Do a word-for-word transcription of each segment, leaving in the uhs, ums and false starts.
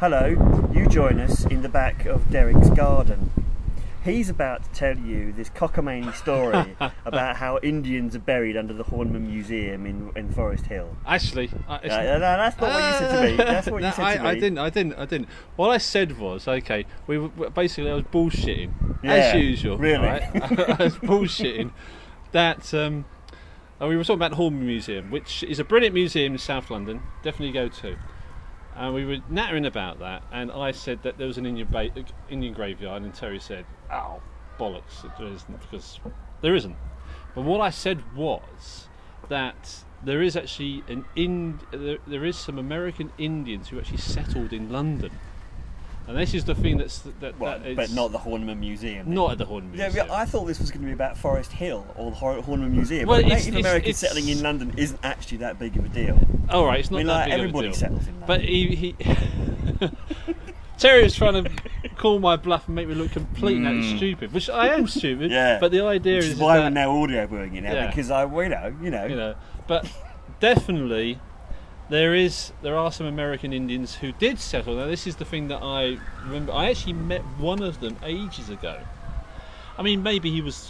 Hello, you join us in the back of Derek's garden. He's about to tell you this cockamamie story about how Indians are buried under the Horniman Museum in, in Forest Hill. Actually, uh, no, no, that's not uh, what you said to me. That's what no, you said I, to me. I didn't. I didn't. I didn't. What I said was, okay, we were, basically I was bullshitting Yeah, as usual. really? Right? I was bullshitting that. Um, and we were talking about the Horniman Museum, which is a brilliant museum in South London. Definitely go to. And we were nattering about that, and I said that there was an Indian, ba- Indian graveyard, and Terry said, "Oh, bollocks, there isn't, because there isn't." But what I said was that there is actually an Ind- there, there is some American Indians who actually settled in London, and this is the thing that's that. Well, that is but not the Horniman Museum. not at the Horniman Yeah, Museum. yeah, I thought this was going to be about Forest Hill or the Hor- Horniman Museum. Well, Well, it's- Native it's- Americans it's- settling in London isn't actually that big of a deal. All right, it's not I mean, that like, big of a everybody deal. settles in London. But he, he Terry was trying to call my bluff and make me look completely mm. and stupid, which I am stupid. Yeah. But the idea which is, is why that, we're now audio viewing it now, yeah. because I, you know, you know, you know. But definitely, there is, there are some American Indians who did settle. Now, this is the thing that I remember. I actually met one of them ages ago. I mean, maybe he was,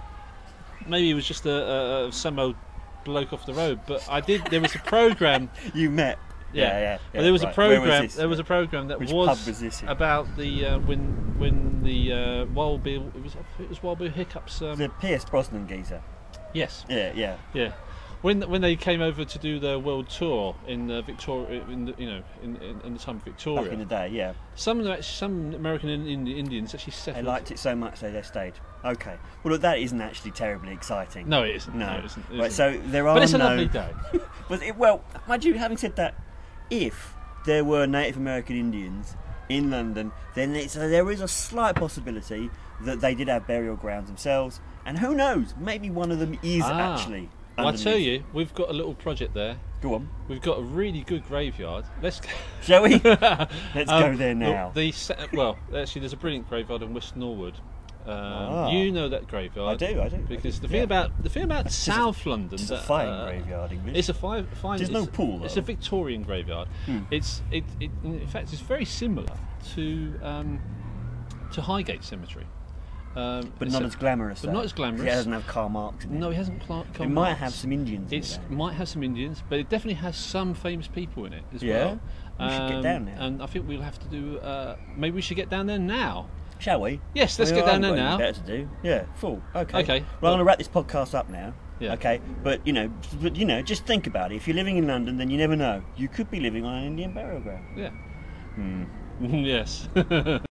maybe he was just a, a some old bloke off the road. But I did. There was a program. You met. Yeah, yeah, yeah. But there was right. a program. Where was this? There was a program that Which was, pub was this in? about the uh, when when the uh, Wild Bill. It was it was Wild Bill Hiccup's. Um, the Pierce Brosnan geezer. yes. Yeah, yeah. Yeah. When when they came over to do their world tour in uh, Victoria, in the, you know, in, in, in the time of Victoria, Back in the day, yeah. some of the, some American in, Indians actually They settled. liked it so much they stayed. Okay. Well, look, that isn't actually terribly exciting. No, it isn't. No. no it isn't, it Right, isn't. so there are But it's a no. lovely day. But it, well, mind you, having said that, if there were Native American Indians in London, then it's, uh, there is a slight possibility that they did have burial grounds themselves, and who knows, maybe one of them is Ah. actually. Well, I underneath. tell you, we've got a little project there. Go on. We've got a really good graveyard. Let's Shall we? Let's um, go there now. The, the well, actually, there's a brilliant graveyard in West Norwood. Um, Ah. You know that graveyard. I do, I do. Because I do, the thing yeah. about the thing about It's South a, London, It's that, a fine uh, graveyard, English. It's a fine, fine. There's no it's- pool, It's though. a Victorian graveyard. Hmm. It's it, it in fact it's very similar to um, to Highgate Cemetery. Um, but it's not a- as glamorous. but though. not as glamorous. It doesn't have Karl Marx in it. No, it hasn't. Clark, It might have some Indians in It it. might have some Indians, but it definitely has some famous people in it as Yeah? well. We should get down there. And I think we'll have to do. Uh, maybe we should get down there now. Shall we? Yes, let's Well, get I down there haven't got now. anything better to do. Yeah, full. Okay. Okay, Well, well- I'm going to wrap this podcast up now. Yeah. Okay. But you know, but you know, just think about it. If you're living in London, then you never know. You could be living on an Indian burial ground. Yeah. Hmm. yes.